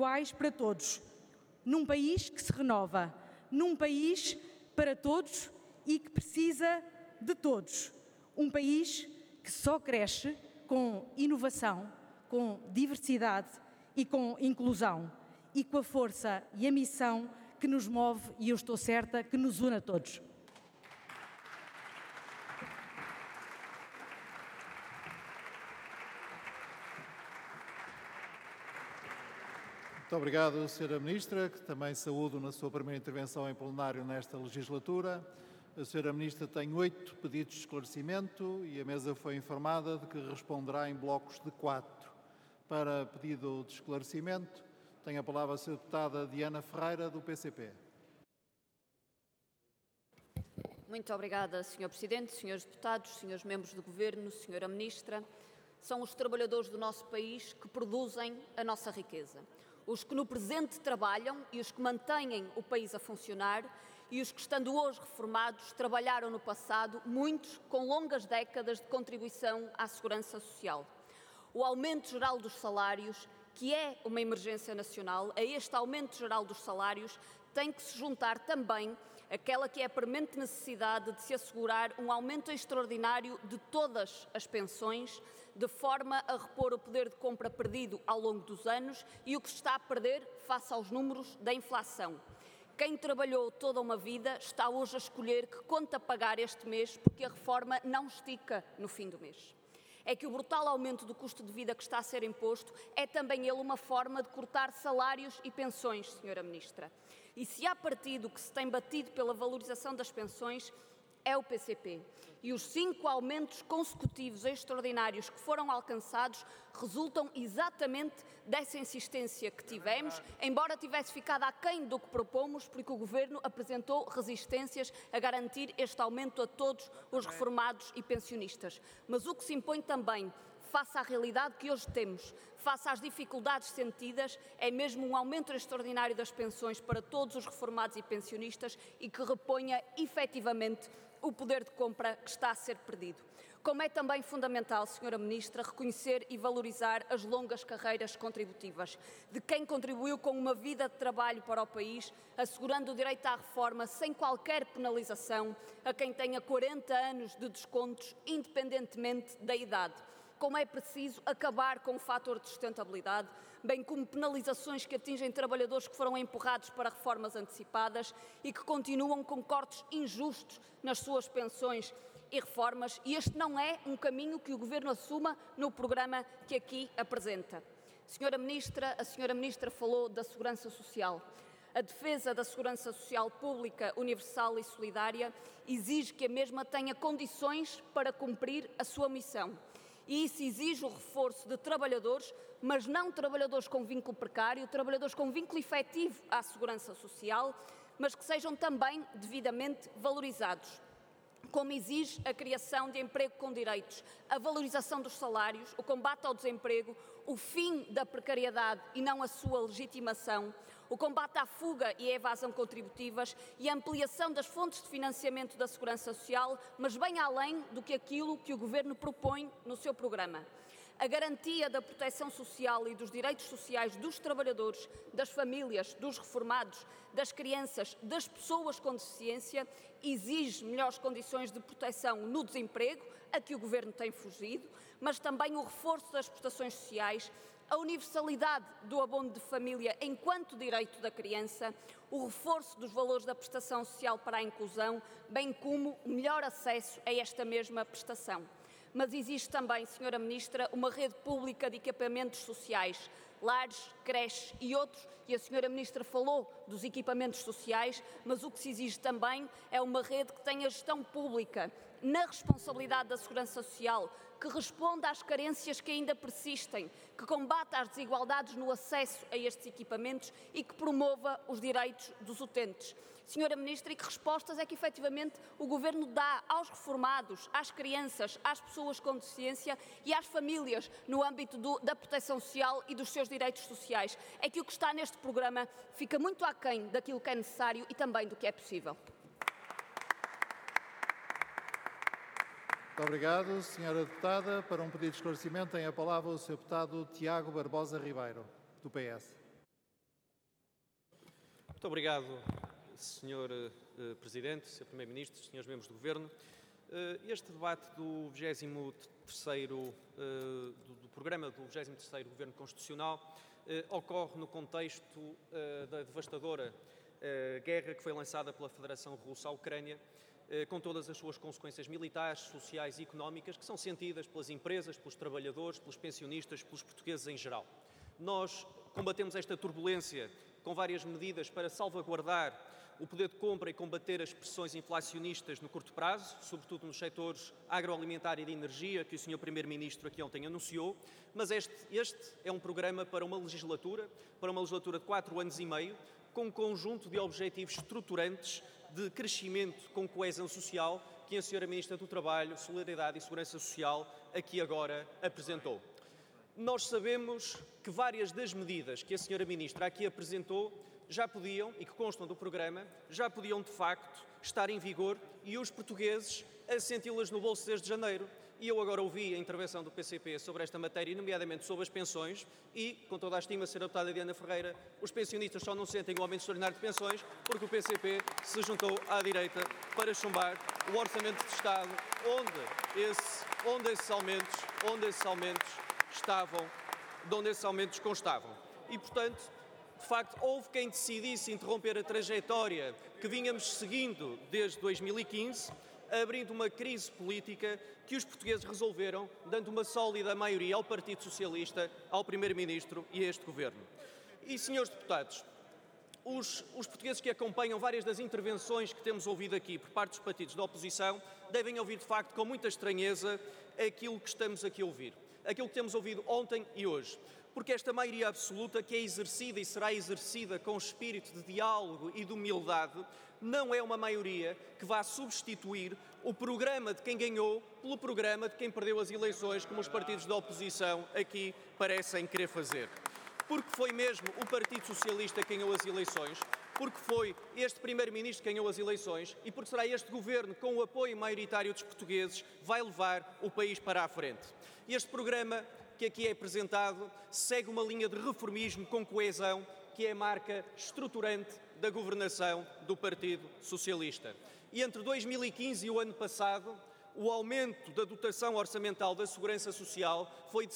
iguais para todos, num país que se renova, num país para todos e que precisa de todos, um país que só cresce com inovação, com diversidade e com inclusão, e com a força e a missão que nos move, e eu estou certa que nos une a todos. Muito obrigado, Sra. Ministra, que também saúdo na sua primeira intervenção em plenário nesta legislatura. A Sra. Ministra tem 8 pedidos de esclarecimento e a mesa foi informada de que responderá em blocos de 4. Para pedido de esclarecimento, tem a palavra a Sra. Deputada Diana Ferreira, do PCP. Muito obrigada, Sr. Presidente, Srs. Deputados, Srs. Membros do Governo, Sra. Ministra. São os trabalhadores do nosso país que produzem a nossa riqueza. Os que no presente trabalham e os que mantêm o país a funcionar e os que, estando hoje reformados, trabalharam no passado, muitos com longas décadas de contribuição à segurança social. O aumento geral dos salários, que é uma emergência nacional, a este aumento geral dos salários tem que se juntar também aquela que é a premente necessidade de se assegurar um aumento extraordinário de todas as pensões, de forma a repor o poder de compra perdido ao longo dos anos e o que se está a perder face aos números da inflação. Quem trabalhou toda uma vida está hoje a escolher que conta pagar este mês porque a reforma não estica no fim do mês. É que o brutal aumento do custo de vida que está a ser imposto é também ele uma forma de cortar salários e pensões, Sra. Ministra. E se há partido que se tem batido pela valorização das pensões, é o PCP. E os 5 aumentos consecutivos extraordinários que foram alcançados resultam exatamente dessa insistência que tivemos, embora tivesse ficado aquém do que propomos, porque o Governo apresentou resistências a garantir este aumento a todos os reformados e pensionistas. Mas o que se impõe também, face à realidade que hoje temos, face às dificuldades sentidas, é mesmo um aumento extraordinário das pensões para todos os reformados e pensionistas e que reponha efetivamente o poder de compra que está a ser perdido. Como é também fundamental, Sra. Ministra, reconhecer e valorizar as longas carreiras contributivas de quem contribuiu com uma vida de trabalho para o país, assegurando o direito à reforma sem qualquer penalização a quem tenha 40 anos de descontos, independentemente da idade. Como é preciso acabar com o fator de sustentabilidade, bem como penalizações que atingem trabalhadores que foram empurrados para reformas antecipadas e que continuam com cortes injustos nas suas pensões e reformas, e este não é um caminho que o Governo assuma no programa que aqui apresenta. Sra. Ministra, a Sra. Ministra falou da segurança social. A defesa da segurança social pública, universal e solidária exige que a mesma tenha condições para cumprir a sua missão. E isso exige o reforço de trabalhadores, mas não trabalhadores com vínculo precário, trabalhadores com vínculo efetivo à segurança social, mas que sejam também devidamente valorizados. Como exige a criação de emprego com direitos, a valorização dos salários, o combate ao desemprego, o fim da precariedade e não a sua legitimação, o combate à fuga e à evasão contributivas e a ampliação das fontes de financiamento da segurança social, mas bem além do que aquilo que o Governo propõe no seu programa. A garantia da proteção social e dos direitos sociais dos trabalhadores, das famílias, dos reformados, das crianças, das pessoas com deficiência, exige melhores condições de proteção no desemprego, a que o Governo tem fugido, mas também o reforço das prestações sociais, a universalidade do abono de família enquanto direito da criança, o reforço dos valores da prestação social para a inclusão, bem como o melhor acesso a esta mesma prestação. Mas existe também, Sra. Ministra, uma rede pública de equipamentos sociais, lares, creches e outros, e a Sra. Ministra falou dos equipamentos sociais, mas o que se exige também é uma rede que tenha gestão pública na responsabilidade da segurança social, que responda às carências que ainda persistem, que combata as desigualdades no acesso a estes equipamentos e que promova os direitos dos utentes. Sra. Ministra, e que respostas é que efetivamente o Governo dá aos reformados, às crianças, às pessoas com deficiência e às famílias no âmbito da proteção social e dos seus direitos sociais? É que o que está neste programa fica muito aquém daquilo que é necessário e também do que é possível. Muito obrigado, Sra. Deputada. Para um pedido de esclarecimento tem a palavra o Sr. Deputado Tiago Barbosa Ribeiro, do PS. Muito obrigado, Sr. Presidente, Sr. Primeiro-Ministro, Srs. Membros do Governo. Este debate do 23º, do programa do 23º Governo Constitucional ocorre no contexto da devastadora guerra que foi lançada pela Federação Russa à Ucrânia, com todas as suas consequências militares, sociais e económicas que são sentidas pelas empresas, pelos trabalhadores, pelos pensionistas, pelos portugueses em geral. Nós combatemos esta turbulência com várias medidas para salvaguardar o poder de compra e combater as pressões inflacionistas no curto prazo, sobretudo nos setores agroalimentar e de energia, que o Sr. Primeiro-Ministro aqui ontem anunciou, mas este é um programa para uma legislatura de 4 anos e meio, com um conjunto de objetivos estruturantes de crescimento com coesão social que a Sra. Ministra do Trabalho, Solidariedade e Segurança Social aqui agora apresentou. Nós sabemos que várias das medidas que a Sra. Ministra aqui apresentou já podiam, e que constam do programa, já podiam de facto estar em vigor e os portugueses a senti-las no bolso desde janeiro. E eu agora ouvi a intervenção do PCP sobre esta matéria, nomeadamente sobre as pensões, e, com toda a estima, Sra. Deputada Diana Ferreira, os pensionistas só não sentem o aumento extraordinário de pensões porque o PCP se juntou à direita para chumbar o Orçamento de Estado, onde esses aumentos constavam. E, portanto, de facto, houve quem decidisse interromper a trajetória que vínhamos seguindo desde 2015, abrindo uma crise política que os portugueses resolveram, dando uma sólida maioria ao Partido Socialista, ao Primeiro-Ministro e a este Governo. E, senhores deputados, os portugueses que acompanham várias das intervenções que temos ouvido aqui por parte dos partidos da oposição devem ouvir, de facto, com muita estranheza aquilo que estamos aqui a ouvir, aquilo que temos ouvido ontem e hoje. Porque esta maioria absoluta, que é exercida e será exercida com espírito de diálogo e de humildade, não é uma maioria que vá substituir o programa de quem ganhou pelo programa de quem perdeu as eleições, como os partidos da oposição aqui parecem querer fazer. Porque foi mesmo o Partido Socialista quem ganhou as eleições, porque foi este Primeiro-Ministro que ganhou as eleições e porque será este Governo, com o apoio maioritário dos portugueses, vai levar o país para a frente. Este programa que aqui é apresentado segue uma linha de reformismo com coesão, que é a marca estruturante da governação do Partido Socialista. E entre 2015 e o ano passado, o aumento da dotação orçamental da Segurança Social foi de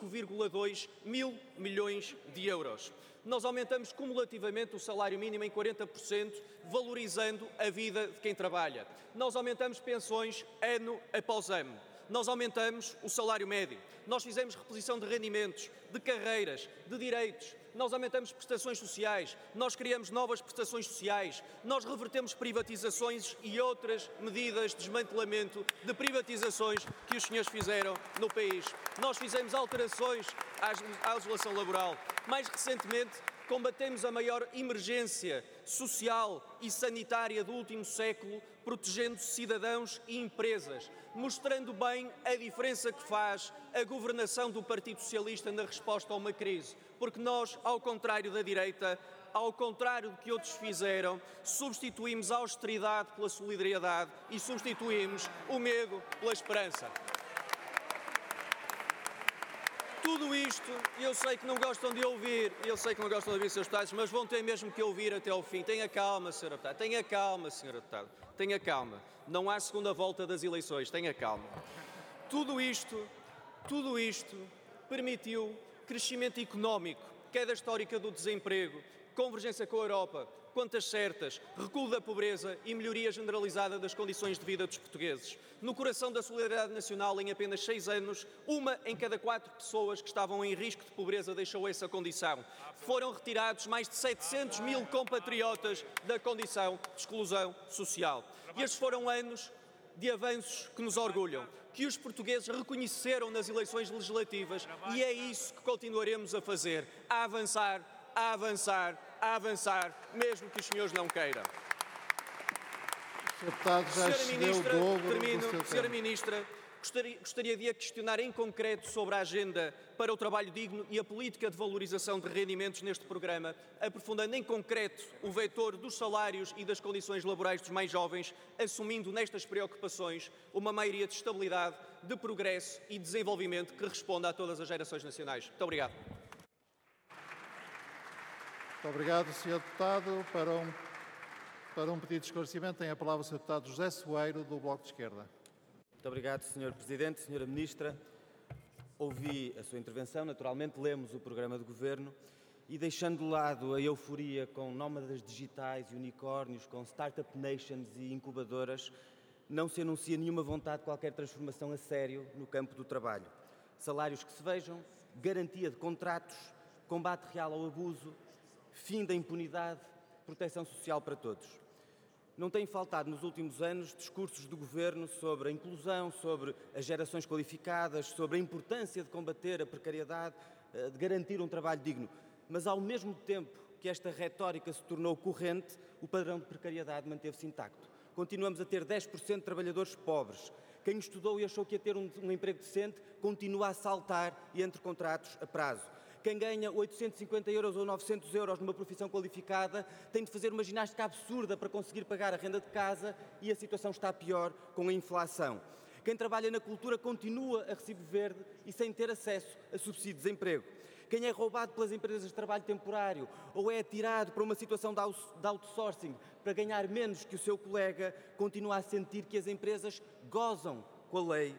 5,2 mil milhões de euros. Nós aumentamos cumulativamente o salário mínimo em 40%, valorizando a vida de quem trabalha. Nós aumentamos pensões ano após ano. Nós aumentamos o salário médio, nós fizemos reposição de rendimentos, de carreiras, de direitos, nós aumentamos prestações sociais, nós criamos novas prestações sociais, nós revertemos privatizações e outras medidas de desmantelamento de privatizações que os senhores fizeram no país. Nós fizemos alterações à legislação laboral. Mais recentemente, combatemos a maior emergência social e sanitária do último século, protegendo cidadãos e empresas, mostrando bem a diferença que faz a governação do Partido Socialista na resposta a uma crise. Porque nós, ao contrário da direita, ao contrário do que outros fizeram, substituímos a austeridade pela solidariedade e substituímos o medo pela esperança. Tudo isto, eu sei que não gostam de ouvir, Srs. Deputados, mas vão ter mesmo que ouvir até ao fim. Tenha calma, Sra. Deputada, tenha calma, Sra. Deputada, tenha calma. Não há segunda volta das eleições, tenha calma. Tudo isto permitiu crescimento económico, queda histórica do desemprego, convergência com a Europa, contas certas, recuo da pobreza e melhoria generalizada das condições de vida dos portugueses. No coração da solidariedade nacional, em apenas 6 anos, 1 em cada 4 pessoas que estavam em risco de pobreza deixou essa condição. Foram retirados mais de 700 mil compatriotas da condição de exclusão social. E estes foram anos de avanços que nos orgulham, que os portugueses reconheceram nas eleições legislativas, e é isso que continuaremos a fazer, a avançar, mesmo que os senhores não queiram. Senhora Ministra, gostaria de a questionar em concreto sobre a agenda para o trabalho digno e a política de valorização de rendimentos neste programa, aprofundando em concreto o vetor dos salários e das condições laborais dos mais jovens, assumindo nestas preocupações uma maioria de estabilidade, de progresso e desenvolvimento que responda a todas as gerações nacionais. Muito obrigado. Muito obrigado, Sr. Deputado. Para um pedido de esclarecimento, tem a palavra o Sr. Deputado José Soeiro, do Bloco de Esquerda. Muito obrigado, Sr. Presidente, Sra. Ministra. Ouvi a sua intervenção, naturalmente lemos o programa de Governo e, deixando de lado a euforia com nómadas digitais e unicórnios, com Startup Nations e incubadoras, não se anuncia nenhuma vontade de qualquer transformação a sério no campo do trabalho. Salários que se vejam, garantia de contratos, combate real ao abuso, fim da impunidade, proteção social para todos. Não têm faltado nos últimos anos discursos do Governo sobre a inclusão, sobre as gerações qualificadas, sobre a importância de combater a precariedade, de garantir um trabalho digno. Mas ao mesmo tempo que esta retórica se tornou corrente, o padrão de precariedade manteve-se intacto. Continuamos a ter 10% de trabalhadores pobres. Quem estudou e achou que ia ter um emprego decente continua a saltar e entre contratos a prazo. Quem ganha 850 euros ou 900 euros numa profissão qualificada tem de fazer uma ginástica absurda para conseguir pagar a renda de casa e a situação está pior com a inflação. Quem trabalha na cultura continua a recibo verde e sem ter acesso a subsídio de desemprego. Quem é roubado pelas empresas de trabalho temporário ou é atirado para uma situação de outsourcing para ganhar menos que o seu colega, continua a sentir que as empresas gozam com a lei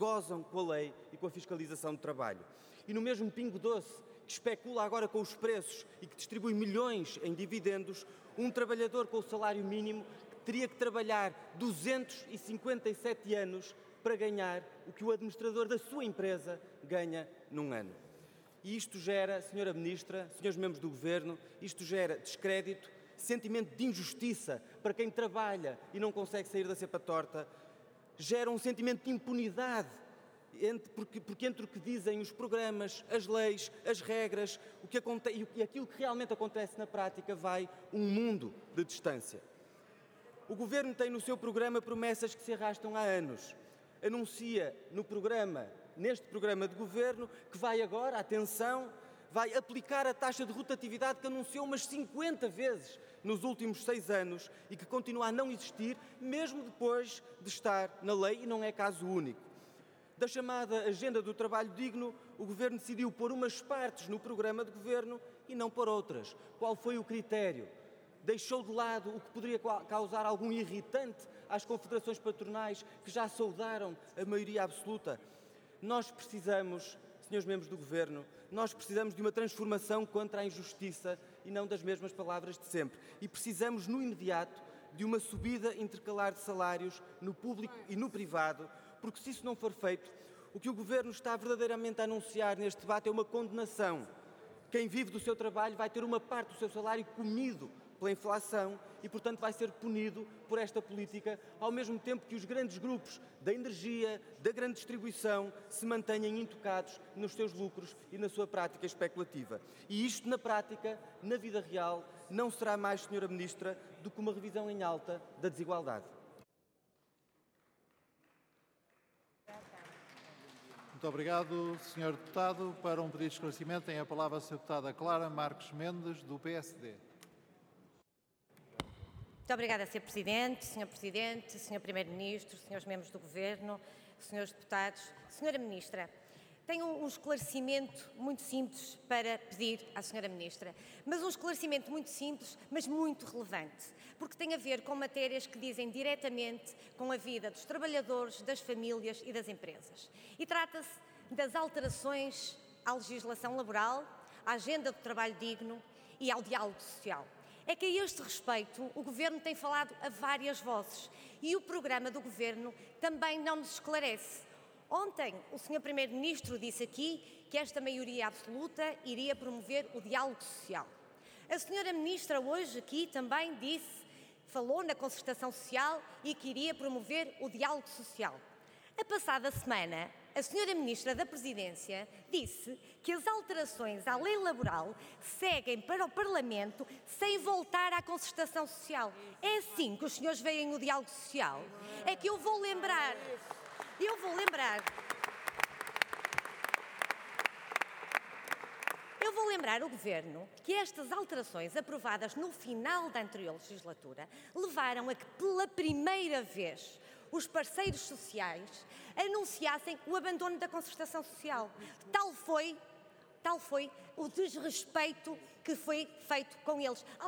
e com a fiscalização do trabalho. E no mesmo Pingo Doce, que especula agora com os preços e que distribui milhões em dividendos, um trabalhador com o salário mínimo teria que trabalhar 257 anos para ganhar o que o administrador da sua empresa ganha num ano. E isto gera, Sra. Ministra, Srs. Membros do Governo, isto gera descrédito, sentimento de injustiça para quem trabalha e não consegue sair da cepa torta, gera um sentimento de impunidade, porque entre o que dizem os programas, as leis, as regras, e aquilo que realmente acontece na prática, vai um mundo de distância. O Governo tem no seu programa promessas que se arrastam há anos. Anuncia neste programa de Governo, que vai agora, atenção, vai aplicar a taxa de rotatividade que anunciou umas 50 vezes nos últimos 6 anos e que continua a não existir, mesmo depois de estar na lei, e não é caso único. Da chamada Agenda do Trabalho Digno, o Governo decidiu pôr umas partes no programa de Governo e não pôr outras. Qual foi o critério? Deixou de lado o que poderia causar algum irritante às confederações patronais que já saudaram a maioria absoluta? Nós precisamos, Srs. Membros do Governo, nós precisamos de uma transformação contra a injustiça e não das mesmas palavras de sempre. E precisamos, no imediato, de uma subida intercalar de salários no público e no privado, porque se isso não for feito, o que o Governo está verdadeiramente a anunciar neste debate é uma condenação. Quem vive do seu trabalho vai ter uma parte do seu salário comido pela inflação e, portanto, vai ser punido por esta política, ao mesmo tempo que os grandes grupos da energia, da grande distribuição, se mantenham intocados nos seus lucros e na sua prática especulativa. E isto, na prática, na vida real, não será mais, Sra. Ministra, do que uma revisão em alta da desigualdade. Muito obrigado, Sr. Deputado. Para um pedido de esclarecimento, tem a palavra a Sra. Deputada Clara Marques Mendes, do PSD. Muito obrigada, Sr. Presidente, Sr. Primeiro-Ministro, Srs. Membros do Governo, Srs. Deputados. Sra. Ministra, tenho um esclarecimento muito simples para pedir à Sra. Ministra, mas um esclarecimento muito simples, mas muito relevante, porque tem a ver com matérias que dizem diretamente com a vida dos trabalhadores, das famílias e das empresas. E trata-se das alterações à legislação laboral, à agenda do trabalho digno e ao diálogo social. É que a este respeito o Governo tem falado a várias vozes e o programa do Governo também não nos esclarece. Ontem o Sr. Primeiro-Ministro disse aqui que esta maioria absoluta iria promover o diálogo social. A Sra. Ministra hoje aqui também falou na concertação social e que iria promover o diálogo social. A passada semana, a Sra. Ministra da Presidência disse que as alterações à lei laboral seguem para o Parlamento sem voltar à concertação social. É assim que os senhores veem o diálogo social? É que eu vou lembrar o Governo que estas alterações aprovadas no final da anterior legislatura levaram a que, pela primeira vez, os parceiros sociais anunciassem o abandono da concertação social. Tal tal foi o desrespeito que foi feito com eles.